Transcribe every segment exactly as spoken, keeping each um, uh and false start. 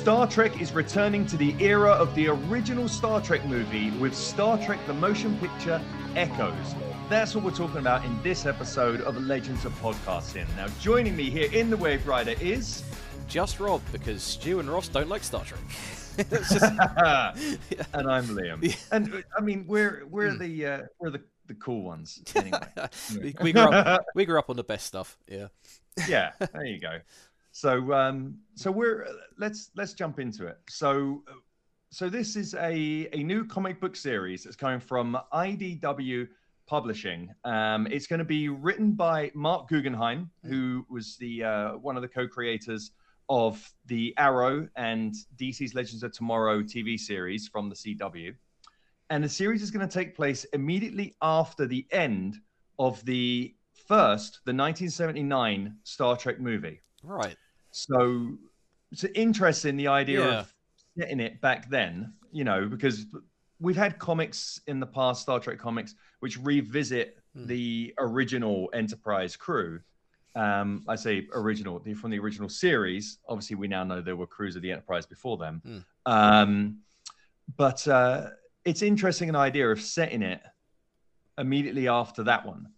Star Trek is returning to the era of the original Star Trek movie with Star Trek the Motion Picture Echoes. That's what we're talking about in this episode of Legends of Podcasting. Now, joining me here in the Wave Rider is... Just Rob, because Stu and Ross don't like Star Trek. It's just... And I'm Liam. Yeah. And I mean, we're we're mm. the uh, we're the, the cool ones. Anyway. we, we grew up we grew up on the best stuff. Yeah. Yeah. There you go. So um, so we're let's let's jump into it. So so this is a a new comic book series that's coming from I D W Publishing. Um, it's going to be written by Mark Guggenheim, who was the uh, one of the co-creators of the Arrow and D C's Legends of Tomorrow T V series from the C W. And the series is going to take place immediately after the end of the first, the nineteen seventy-nine Star Trek movie. Right. So it's interesting, the idea yeah. of setting it back then, you know, because we've had comics in the past, Star Trek comics, which revisit hmm. the original Enterprise crew. Um, I say original, from the original series. Obviously, we now know there were crews of the Enterprise before them. Hmm. Um, but uh, it's interesting, an idea of setting it immediately after that one.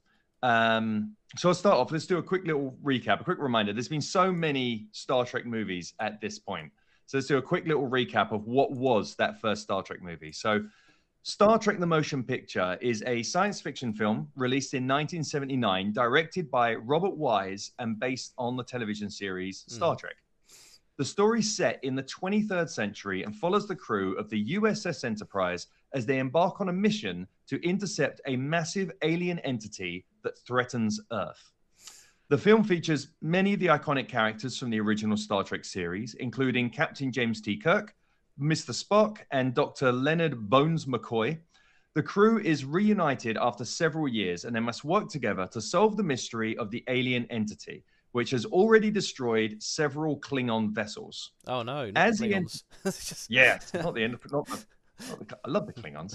Um, so I'll start off. Let's do a quick little recap, a quick reminder. There's been so many Star Trek movies at this point. So let's do a quick little recap of what was that first Star Trek movie. So Star Trek the Motion Picture is a science fiction film released in nineteen seventy-nine, directed by Robert Wise and based on the television series Star mm. Trek. The story is set in the twenty-third century and follows the crew of the U S S Enterprise as they embark on a mission to intercept a massive alien entity that threatens Earth. The film features many of the iconic characters from the original Star Trek series, including Captain James T. Kirk, Mister Spock, and Doctor Leonard Bones McCoy. The crew is reunited after several years, and they must work together to solve the mystery of the alien entity, which has already destroyed several Klingon vessels. Oh no! Not As the the Klingons. en- yeah, not the end. Not the, not the, I love the Klingons.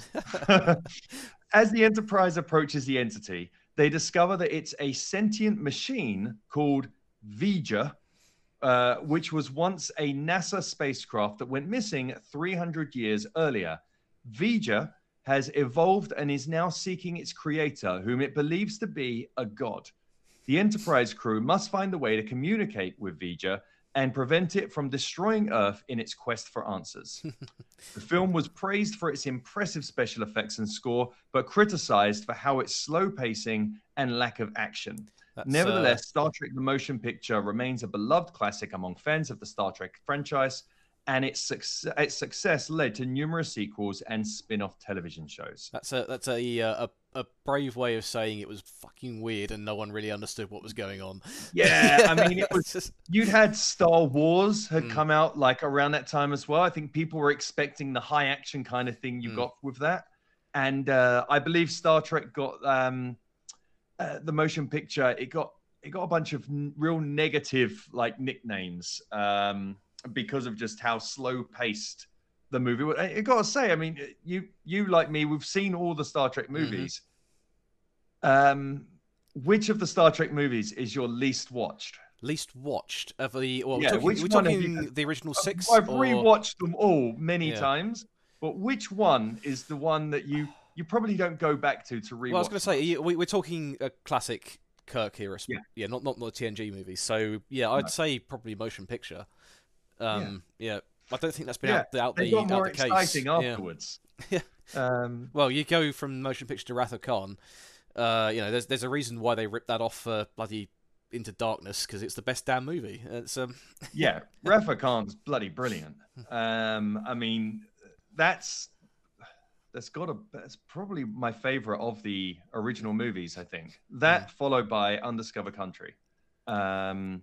As the Enterprise approaches the entity, they discover that it's a sentient machine called V'Ger, uh, which was once a NASA spacecraft that went missing three hundred years earlier. V'Ger has evolved and is now seeking its creator, whom it believes to be a god. The Enterprise crew must find a way to communicate with V'Ger and prevent it from destroying Earth in its quest for answers. The film was praised for its impressive special effects and score, but criticized for how its slow pacing and lack of action. That's, Nevertheless, uh... Star Trek the Motion Picture remains a beloved classic among fans of the Star Trek franchise, and its success, its success led to numerous sequels and spin-off television shows. That's a that's a, a a brave way of saying it was fucking weird and no one really understood what was going on. Yeah, I mean, it was just... you'd had Star Wars had mm. come out like around that time as well. I think people were expecting the high action kind of thing you mm. got with that, and uh, I believe Star Trek got um, uh, the motion picture. It got it got a bunch of n- real negative like nicknames. Um, because of just how slow-paced the movie was. I gotta say, I mean, you you like me, we've seen all the Star Trek movies. Mm-hmm. Um, which of the Star Trek movies is your least watched? Least watched of the? Well, yeah, we're talking, which we're one talking you, the original six. I've or... rewatched them all many yeah. times, but which one is the one that you you probably don't go back to to rewatch? Well, I was going to say we, we're talking a classic Kirk era, yeah, yeah, not not the T N G movies. So yeah, I'd no. say probably motion picture. Um, yeah. yeah, I don't think that's been yeah. out, out they the got more out the case. exciting afterwards. Yeah. um, well, you go from motion picture to Wrath of Khan. Uh, you know, there's there's a reason why they ripped that off for uh, bloody Into Darkness, because it's the best damn movie. It's um. yeah, Wrath of Khan's bloody brilliant. Um, I mean, that's that's got a that's probably my favorite of the original movies. I think that mm. followed by Undiscovered Country. Um,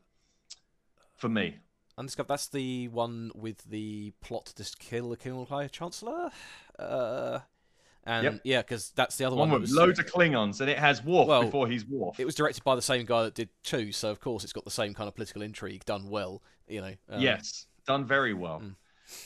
for me. Undiscovered, that's the one with the plot to just kill the King Chancellor? Uh, and yep. yeah, because that's the other one. One with was, loads of Klingons, and it has Worf well, before he's Worf. It was directed by the same guy that did two, so of course it's got the same kind of political intrigue done well, you know. Um, yes, done very well. Mm.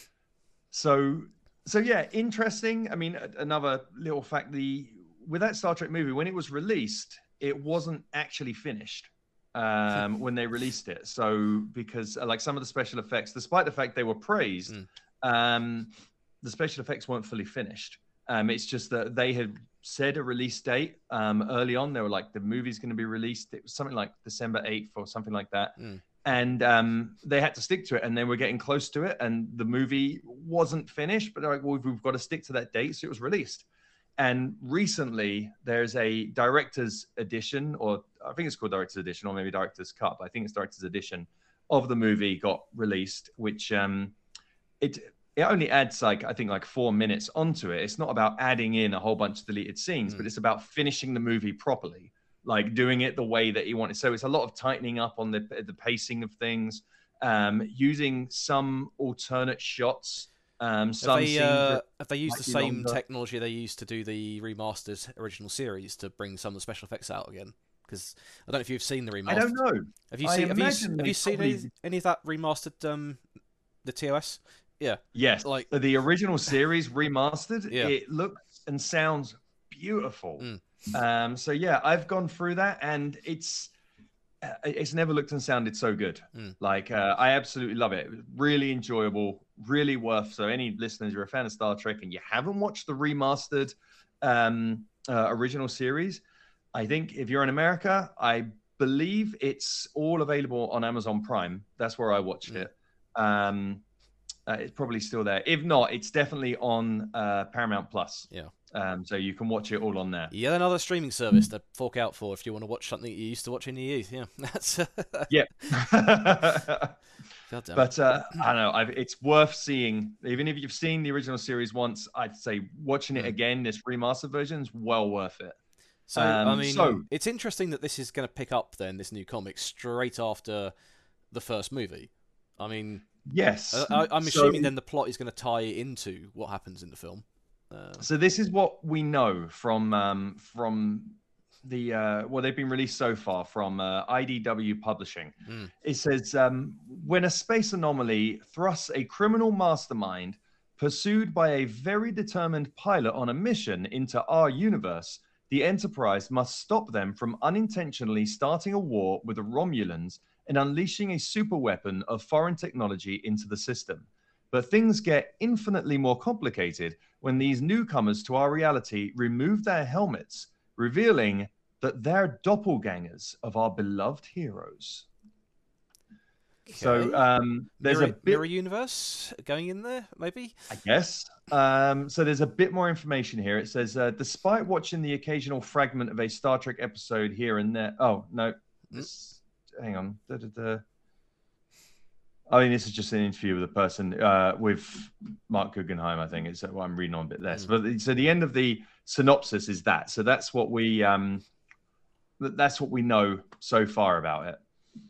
So, so yeah, interesting. I mean, another little fact, the with that Star Trek movie, when it was released, it wasn't actually finished. um, when they released it. So because uh, like some of the special effects, despite the fact they were praised, mm. um, the special effects weren't fully finished. Um, it's just that they had said a release date um, early on. They were like, the movie's going to be released. It was something like December eighth or something like that. Mm. And um, they had to stick to it, and they were getting close to it. And the movie wasn't finished, but they're like, well, we've got to stick to that date. So it was released. And recently there's a director's edition, or I think it's called director's edition, or maybe director's cut, but I think it's director's edition of the movie got released, which um, it, it only adds like, I think like four minutes onto it. It's not about adding in a whole bunch of deleted scenes, mm. but it's about finishing the movie properly, like doing it the way that he wanted. So it's a lot of tightening up on the, the pacing of things, um, using some alternate shots. Um, some have, they, uh, have they used the same longer. technology they used to do the remastered original series to bring some of the special effects out again? Because I don't know if you've seen the remastered. I don't know. Have you seen? Have you, have you seen probably... any, any of that remastered? Um, the T O S. Yeah. Yes. Like the original series remastered. Yeah. It looks and sounds beautiful. Mm. Um. So yeah, I've gone through that, and it's. It's never looked and sounded so good. Mm. Like, uh, I absolutely love it. It was really enjoyable, really worth. So any listeners, you're a fan of Star Trek and you haven't watched the remastered um, uh, original series, I think if you're in America, I believe it's all available on Amazon Prime. That's where I watched mm. it. Um, uh, it's probably still there. If not, it's definitely on uh, Paramount Plus. Yeah. Um, so you can watch it all on there. Yeah, another streaming service to fork out for if you want to watch something you used to watch in your youth. Yeah, that's yeah. God damn but uh, I don't know. I've, it's worth seeing. Even if you've seen the original series once, I'd say watching it again, this remastered version, is well worth it. So um, I mean, so, it's interesting that this is going to pick up then this new comic straight after the first movie. I mean, yes. I, I'm assuming so, then the plot is going to tie into what happens in the film. Uh, so this is what we know from um, from the uh, well, they've been released so far from uh, I D W Publishing. Mm. It says um, when a space anomaly thrusts a criminal mastermind pursued by a very determined pilot on a mission into our universe, the Enterprise must stop them from unintentionally starting a war with the Romulans and unleashing a superweapon of foreign technology into the system. But things get infinitely more complicated when these newcomers to our reality remove their helmets, revealing that they're doppelgangers of our beloved heroes. Okay. So um, there's mirror, a bit... mirror universe going in there, maybe? I guess. Um, so there's a bit more information here. It says, uh, despite watching the occasional fragment of a Star Trek episode here and there... Oh, no. This... Mm. Hang on. Da, da, da. I mean, this is just an interview with a person, uh, with Mark Guggenheim, I think. It's what I'm reading on a bit less. Mm. But so the end of the synopsis is that. So that's what we um, that's what we know so far about it.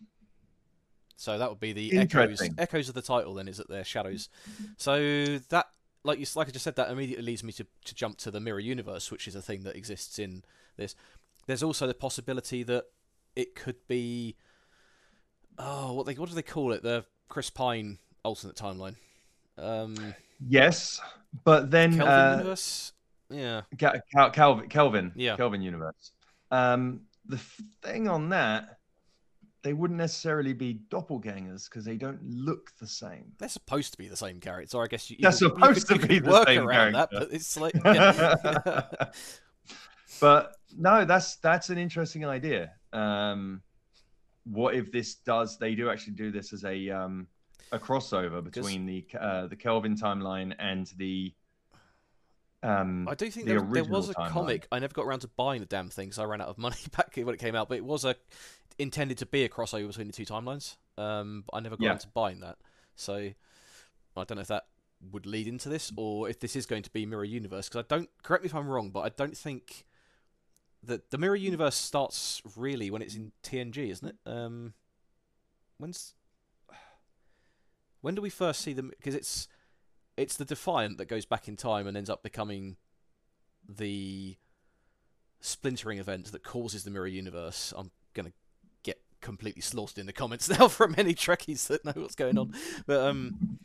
So that would be the echoes echoes of the title. Then is it their shadows? So that, like you, like I just said, that immediately leads me to to jump to the mirror universe, which is a thing that exists in this. There's also the possibility that it could be, oh, what they what do they call it? The Chris Pine alternate timeline. Um, yes, but then Kelvin uh, universe. Yeah, Cal- Calvin, Kelvin, yeah, Kelvin universe. Um, the thing on that, they wouldn't necessarily be doppelgangers because they don't look the same. They're supposed to be the same character. So I guess you, you they're could, supposed you could, to be you could the work same around character. that, but it's like, yeah. But no, that's that's an interesting idea. Um, what if this does? They do actually do this as a um, a crossover between the uh, the Kelvin timeline and the. Um, I do think the there, there was a timeline. comic. I never got around to buying the damn thing because I ran out of money back when it came out. But it was a intended to be a crossover between the two timelines. Um, but I never got yeah. around to buying that. So I don't know if that would lead into this or if this is going to be Mirror Universe. Because I don't, correct me if I'm wrong, but I don't think that the Mirror Universe starts really when it's in T N G, isn't it? Um, when's when do we first see them? Because it's it's the Defiant that goes back in time and ends up becoming the splintering event that causes the Mirror Universe. I'm gonna get completely slaughtered in the comments now from any Trekkies that know what's going on, but um,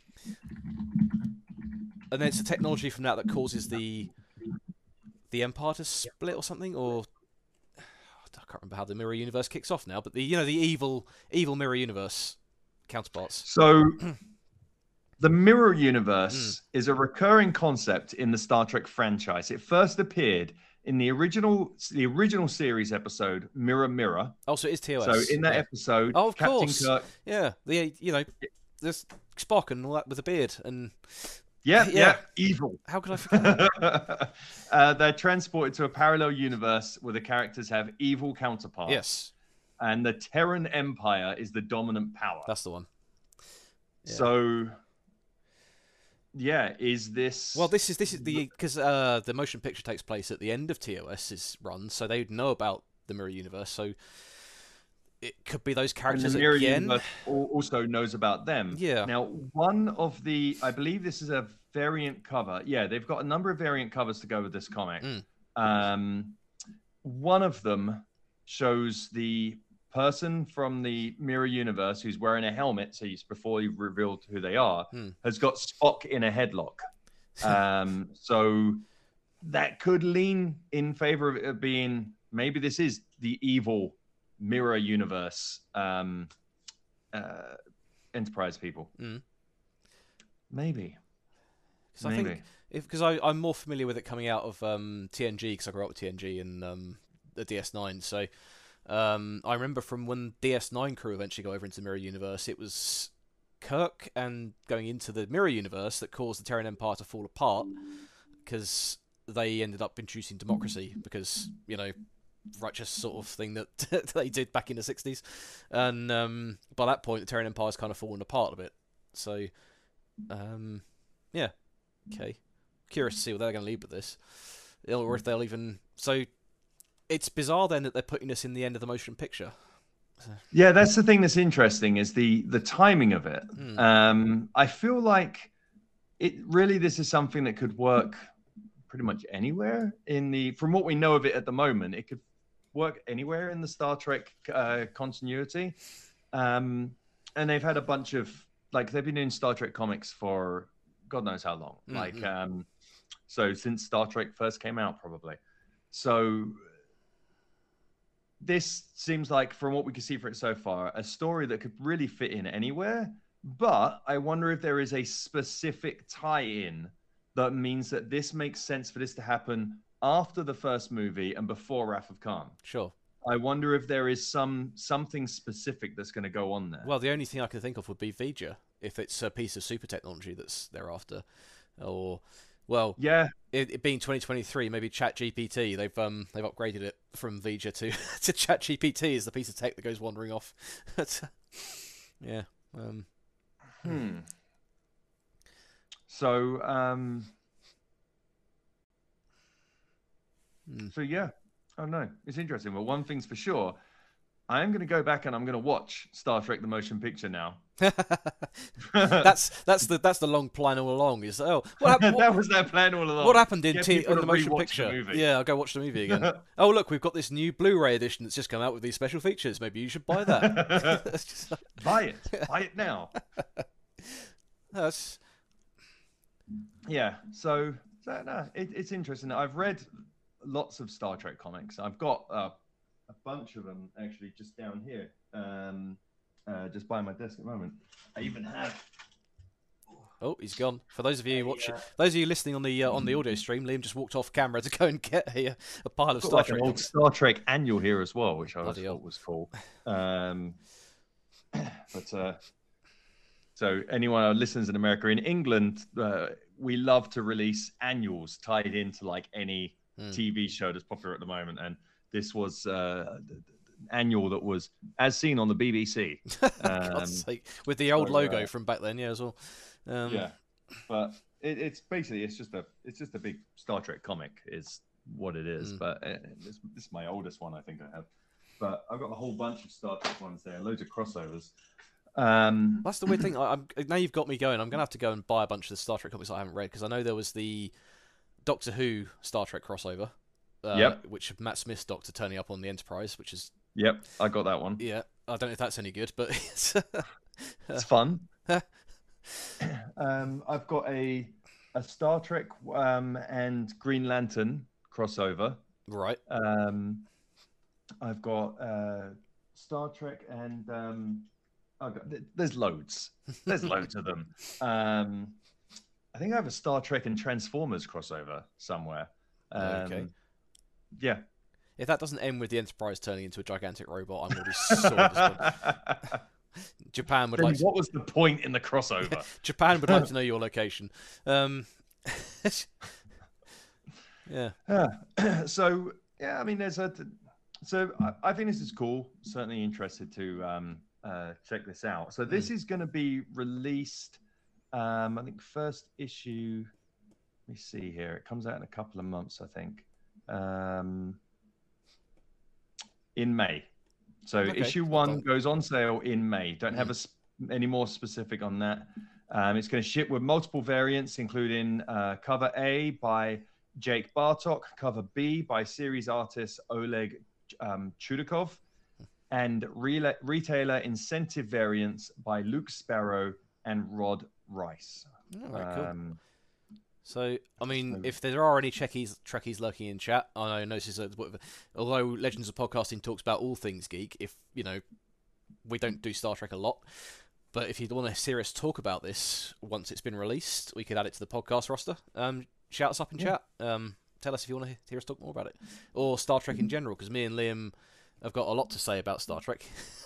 and then it's the technology from that that causes the the Empire to split or something, or I can't remember how the Mirror Universe kicks off now, but the you know the evil evil Mirror Universe counterparts. So, the Mirror Universe Mm. is a recurring concept in the Star Trek franchise. It first appeared in the original the original series episode Mirror Mirror. Oh, so it is T O S. So in that yeah. episode, oh, of Captain course, Kirk. yeah, the you know, there's Spock and all that with a beard, and Yeah, yeah, Yeah. evil. how could I forget that? uh, they're transported to a parallel universe where the characters have evil counterparts. Yes, And the Terran Empire is the dominant power. that's the one. Yeah. So, yeah, is this? Well, this is this is the because uh, the motion picture takes place at the end of TOS's run, so they would know about the Mirror Universe. So it could be those and characters the Mirror again. Universe al- also knows about them. Yeah. Now, one of the, I believe this is a variant cover. Yeah, they've got a number of variant covers to go with this comic. Mm. Um, one of them shows the person from the Mirror Universe who's wearing a helmet, so he's before he revealed who they are, Hmm. has got Spock in a headlock. Um, so that could lean in favor of it being maybe this is the evil Mirror Universe um, uh, Enterprise people. Mm. Maybe. 'Cause I Maybe. think if because I'm more familiar with it coming out of um, T N G because I grew up with T N G and um, the D S nine. So um, I remember from when D S nine crew eventually go over into the Mirror Universe, it was Kirk and going into the Mirror Universe that caused the Terran Empire to fall apart because they ended up introducing democracy because you know righteous sort of thing that they did back in the sixties, and um, by that point the Terran Empire's kind of fallen apart a bit. So um, yeah. Okay, curious to see what they're going to lead with this, or if they'll even. So, it's bizarre then that they're putting us in the end of the motion picture. Yeah, that's the thing that's interesting is the the timing of it. Hmm. Um, I feel like it really this is something that could work pretty much anywhere in the from what we know of it at the moment. It could work anywhere in the Star Trek uh, continuity, um, and they've had a bunch of like they've been doing Star Trek comics for God knows how long. Mhm. Like, um, so since Star Trek first came out, probably. So this seems like, from what we can see for it so far, a story that could really fit in anywhere. But I wonder if there is a specific tie-in that means that this makes sense for this to happen after the first movie and before Wrath of Khan. Sure. I wonder if there is some something specific that's going to go on there. Well, the only thing I can think of would be V'Ger, if it's a piece of super technology that's thereafter, or well, yeah, it, it being twenty twenty-three, maybe ChatGPT. They've um they've upgraded it from V'Ger to to ChatGPT is the piece of tech that goes wandering off. yeah. Um. Hmm. So, um, Hmm. so yeah, I don't know. It's interesting. Well, one thing's for sure, I am going to go back and I'm going to watch Star Trek: The Motion Picture now. that's that's the that's the long plan all along. Is oh what, hap- that what, was their plan all along. what happened in, Get T- people in to the motion rewatch the picture? movie. Yeah, I'll go watch the movie again. Oh look, we've got this new Blu-ray edition that's just come out with these special features. Maybe you should buy that. It's just like- Buy it. Buy it now. that's Yeah. So, so no, it, it's interesting. I've read lots of Star Trek comics. I've got uh, a bunch of them actually just down here, um, uh, just by my desk at the moment. I even have. oh, he's gone. For those of you watching, uh, those of you listening on the uh, on the audio stream, Liam just walked off camera to go and get a, a pile of Got Star like Trek. an old comics. Star Trek annual here as well, which I always Bloody hell. thought was cool. Um, but uh, so anyone who listens in America, in England, uh, we love to release annuals tied into like any Hmm. T V show that's popular at the moment, and this was uh, an annual that was as seen on the B B C. Um, God's sake. With the old so, logo uh, from back then, yeah, as well. Um, yeah, but it, it's basically it's just a it's just a big Star Trek comic is what it is. Mm. But uh, this, this is my oldest one, I think I have. But I've got a whole bunch of Star Trek ones there, loads of crossovers. Um, That's the weird thing. I, I'm now you've got me going. I'm gonna have to go and buy a bunch of the Star Trek comics I haven't read because I know there was the Doctor Who Star Trek crossover. Uh, Yep. Which Matt Smith's Doctor turning up on the Enterprise, which is yep, I got that one. yeah. I don't know if that's any good, but it's, It's fun. um, I've got a a Star Trek um, and Green Lantern crossover. right. Um, I've got uh, Star Trek, and um, I've got, there's loads. There's loads of them. Um, I think I have a Star Trek and Transformers crossover somewhere. Um, Okay. Yeah. If that doesn't end with the Enterprise turning into a gigantic robot, I'm already so disappointed. Japan would Then like to... what was the point in the crossover? Japan would like to know your location. Um, yeah. Yeah. So yeah, I mean, there's a. So I, I think this is cool. Certainly interested to um, uh, check this out. So this mm. is going to be released. Um, I think first issue. Let me see here. It comes out in a couple of months, I think. Um, in May. So okay. issue one goes on sale in May. Don't mm. have a, any more specific on that. Um, it's going to ship with multiple variants, including uh, cover A by Jake Bartok, cover B by series artist Oleg um, Chudakov, and re- retailer incentive variants by Luke Sparrow and Rod Rice. Oh, very cool. Um, so, I mean, so... if there are any Trekkies, Trekkies lurking in chat, I know this is a, although Legends of Podcasting talks about all things geek, if, you know, we don't do Star Trek a lot, but if you want to hear us talk about this once it's been released, we could add it to the podcast roster. Um, shout us up in yeah. chat. Um, tell us if you want to hear us talk more about it. Or Star Trek in general, because me and Liam have got a lot to say about Star Trek.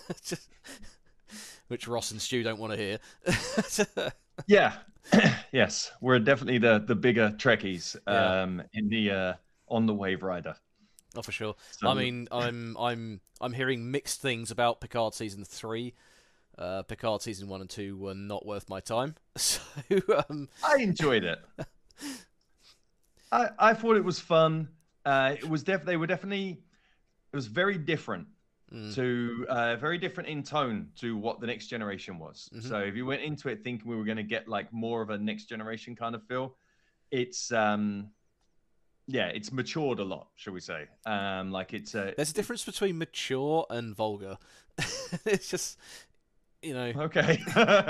Which Ross and Stu don't want to hear. Yeah. Yes. We're definitely the, the bigger Trekkies um, yeah. in the uh, on the Wave Rider. Oh, for sure. So... I mean, I'm I'm I'm hearing mixed things about Picard season three. Uh, Picard season one and two were not worth my time. So um... I enjoyed it. I I thought it was fun. Uh, it was def they were definitely it was very different mm. to uh, very different in tone to what the Next Generation was. Mm-hmm. So if you went into it thinking we were going to get like more of a Next Generation kind of feel, it's um yeah, it's matured a lot, shall we say? Um, like it's uh... there's a difference between mature and vulgar. It's just. You know. Okay.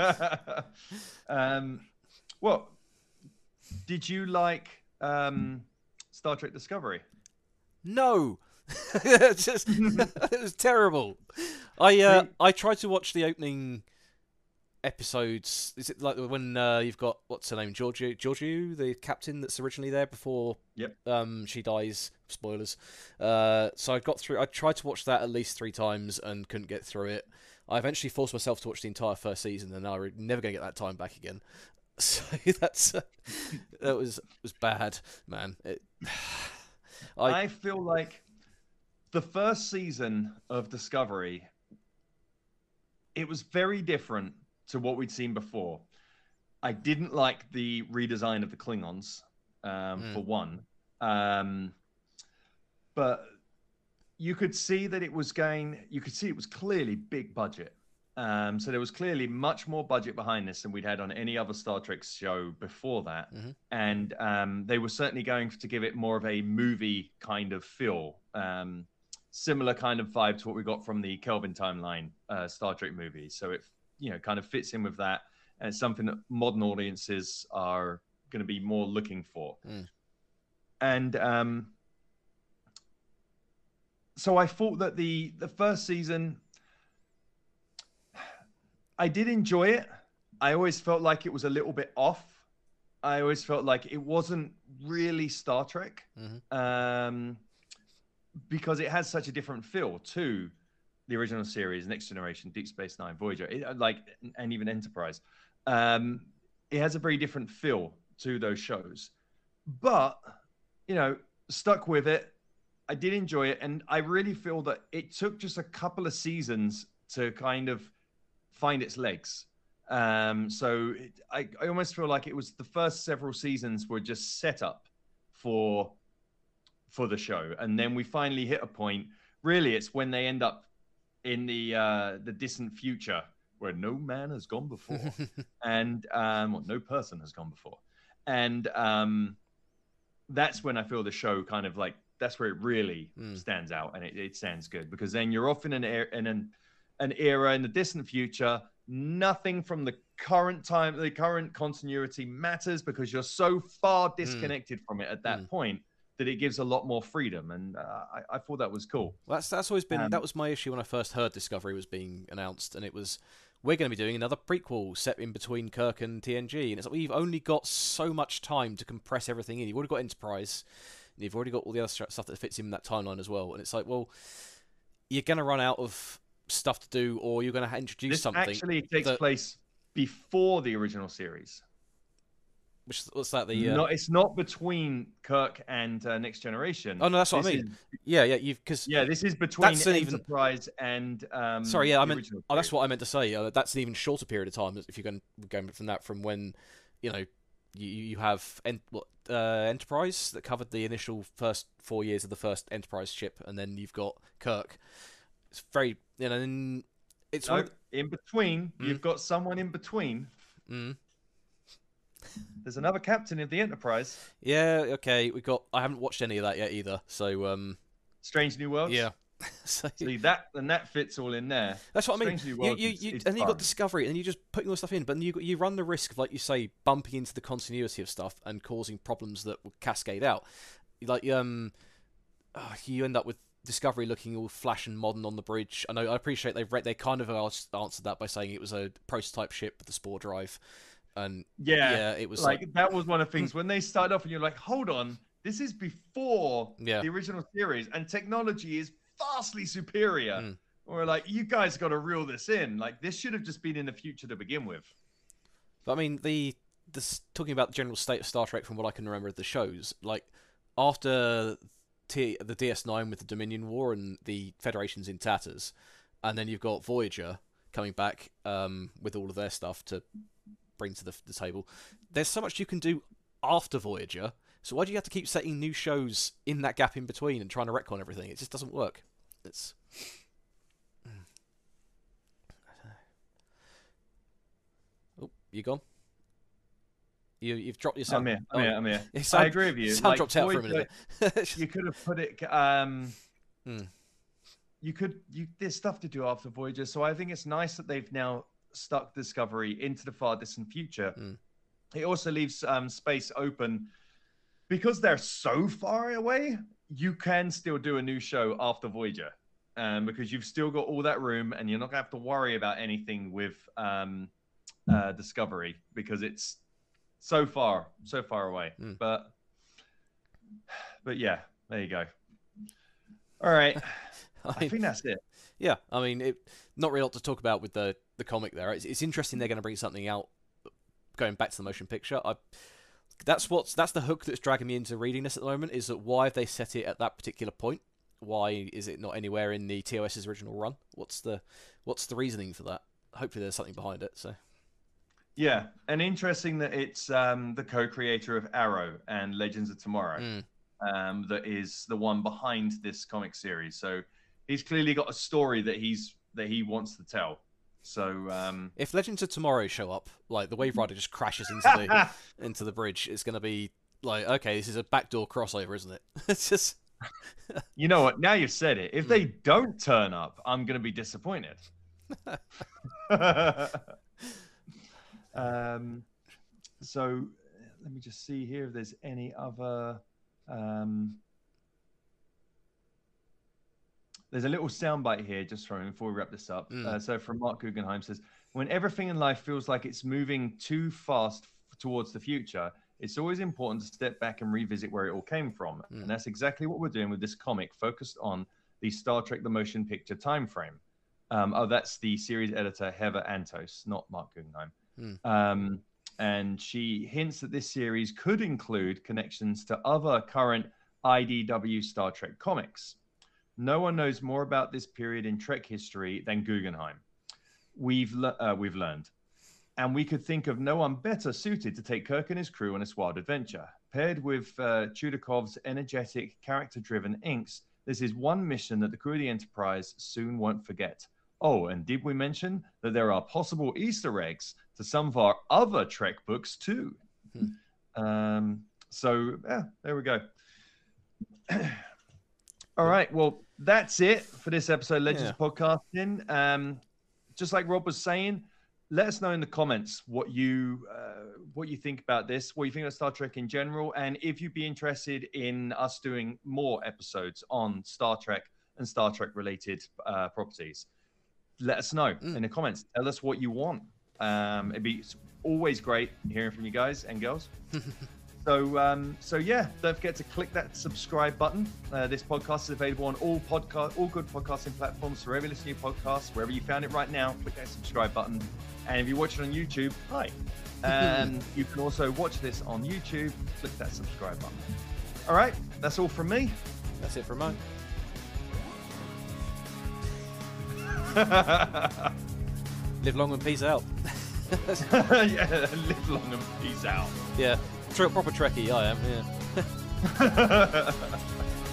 um, well, did you like um, Star Trek Discovery? No. It's just, it was terrible. I uh, I tried to watch the opening episodes. Is it like when uh, you've got what's her name, Georgiou, Georgiou, the captain that's originally there before? Yep. Um, she dies. Spoilers. Uh, so I got through. I tried to watch that at least three times and couldn't get through it. I eventually forced myself to watch the entire first season, and I'm never going to get that time back again. So that's uh, that was was bad, man. It, I... I feel like the first season of Discovery, it was very different to what we'd seen before. I didn't like the redesign of the Klingons, um, mm. for one, um, but. You could see that it was going, you could see it was clearly big budget. Um, so there was clearly much more budget behind this than we'd had on any other Star Trek show before that. Mm-hmm. And um, they were certainly going to give it more of a movie kind of feel. Um, similar kind of vibe to what we got from the Kelvin Timeline uh, Star Trek movies. So it, you know, kind of fits in with that. And it's something that modern audiences are going to be more looking for. Mm. And, um, So I thought that the the first season, I did enjoy it. I always felt like it was a little bit off. I always felt like it wasn't really Star Trek, mm-hmm. um, because it has such a different feel to the original series, Next Generation, Deep Space Nine, Voyager, it, like, and even Enterprise. Um, it has a very different feel to those shows. But, you know, stuck with it. I did enjoy it, and I really feel that it took just a couple of seasons to kind of find its legs. Um, so it, I, I almost feel like it was the first several seasons were just set up for for the show, and then we finally hit a point. Really, it's when they end up in the uh, the distant future where no man has gone before, and um, well, no person has gone before, and um, that's when I feel the show kind of like. That's where it really mm. stands out, and it, it stands good because then you're off in an era, in an, an era in the distant future. Nothing from the current time, the current continuity matters because you're so far disconnected mm. from it at that mm. point that it gives a lot more freedom, and uh, I, I thought that was cool. Well, that's that's always been Um, that was my issue when I first heard Discovery was being announced, and it was we're going to be doing another prequel set in between Kirk and T N G, and it's like we've only got so much time to compress everything in. You've already got Enterprise, and you've already got all the other stuff that fits in that timeline as well, and it's like, well, you're going to run out of stuff to do, or you're going to introduce this something. actually takes that, place before the original series. Which what's that? The uh... no, it's not between Kirk and uh, Next Generation. Oh no, that's what this I mean. Is, yeah, yeah, you've because yeah, this is between that's an Enterprise even... and um, sorry, yeah, I meant original oh, that's what I meant to say. Uh, that's an even shorter period of time if you're going going from that from when you know you you have en- what, uh, Enterprise that covered the initial first four years of the first Enterprise ship, and then you've got Kirk. It's very you know, and it's no, one of... in between. Mm. You've got someone in between. Mm. There's another captain of the Enterprise. Yeah, okay. We got. I haven't watched any of that yet either. So, um, Strange New Worlds. yeah. so, See that, and that fits all in there. That's what Strange I mean. New Worlds you, you, is, you, is and then you got fun. Discovery, and you just putting all this stuff in, but then you you run the risk of, like you say, bumping into the continuity of stuff and causing problems that will cascade out. Like, um, oh, you end up with Discovery looking all flash and modern on the bridge. I know. I appreciate they've read. They kind of answered that by saying it was a prototype ship with the spore drive. And yeah, yeah, it was like, like that was one of the things when they started off, and you're like, hold on, this is before yeah. the original series, and technology is vastly superior. Mm. Or like, you guys got to reel this in. Like, this should have just been in the future to begin with. But I mean, the this talking about the general state of Star Trek from what I can remember of the shows, like after T, the D S nine with the Dominion War and the Federation's in tatters, and then you've got Voyager coming back um, with all of their stuff to bring to the, the table. There's so much you can do after Voyager, so why do you have to keep setting new shows in that gap in between and trying to retcon everything? It just doesn't work. It's oh, you gone? You you've dropped your sound. I'm here. I'm oh. here. I'm here. Sound, I agree with you. Sound like, dropped out Voyager, for a minute. You could have put it. Um, hmm. You could. You there's stuff to do after Voyager, so I think it's nice that they've now stuck Discovery into the far distant future. Mm. It also leaves um, space open because they're so far away. You can still do a new show after Voyager, um, because you've still got all that room, and you're not gonna have to worry about anything with um, uh, Discovery because it's so far, so far away. Mm. But, but yeah, there you go. All right, I, I think that's it. Yeah, I mean, it, not really a lot to talk about with the, the comic there. It's, it's interesting they're going to bring something out, going back to the motion picture. I, that's what's that's the hook that's dragging me into reading this at the moment. Is that why have they set it at that particular point? Why is it not anywhere in the T O S's original run? What's the what's the reasoning for that? Hopefully, there's something behind it. So, yeah, and interesting that it's um, the co-creator of Arrow and Legends of Tomorrow mm. um, that is the one behind this comic series. So he's clearly got a story that he's that he wants to tell. So um, if Legends of Tomorrow show up, like the Wave Rider just crashes into the into the bridge, it's going to be like, okay, this is a backdoor crossover, isn't it? It's just, you know what? Now you've said it. If mm. they don't turn up, I'm going to be disappointed. um, so let me just see here if there's any other. Um, There's a little soundbite here just from before we wrap this up. Mm. Uh, so from Mark Guggenheim says, when everything in life feels like it's moving too fast f- towards the future, it's always important to step back and revisit where it all came from. Mm. And that's exactly what we're doing with this comic focused on the Star Trek The Motion Picture timeframe. Um, oh, that's the series editor, Heather Antos, not Mark Guggenheim. Mm. Um, and she hints that this series could include connections to other current I D W Star Trek comics. No one knows more about this period in Trek history than Guggenheim. We've le- uh, we've learned. And we could think of no one better suited to take Kirk and his crew on this wild adventure. Paired with uh, Chudakov's energetic, character-driven inks, this is one mission that the crew of the Enterprise soon won't forget. Oh, and did we mention that there are possible Easter eggs to some of our other Trek books too? Hmm. Um, so, yeah, there we go. All right, well, that's it for this episode of Legends yeah. Podcasting. Um, just like Rob was saying, let us know in the comments what you uh, what you think about this, what you think of Star Trek in general, and if you'd be interested in us doing more episodes on Star Trek and Star Trek related uh, properties. Let us know mm. in the comments. Tell us what you want. Um, it'd be always great hearing from you guys and girls. So, um, so yeah, don't forget to click that subscribe button. Uh, this podcast is available on all podcast, all good podcasting platforms. So wherever you listen to your podcast, wherever you found it right now, click that subscribe button. And if you watch it on YouTube, hi. Um, you can also watch this on YouTube. Click that subscribe button. All right, that's all from me. That's it from mine. Live long and peace out. Yeah, live long and peace out. Yeah. Proper Trekkie, I am, yeah.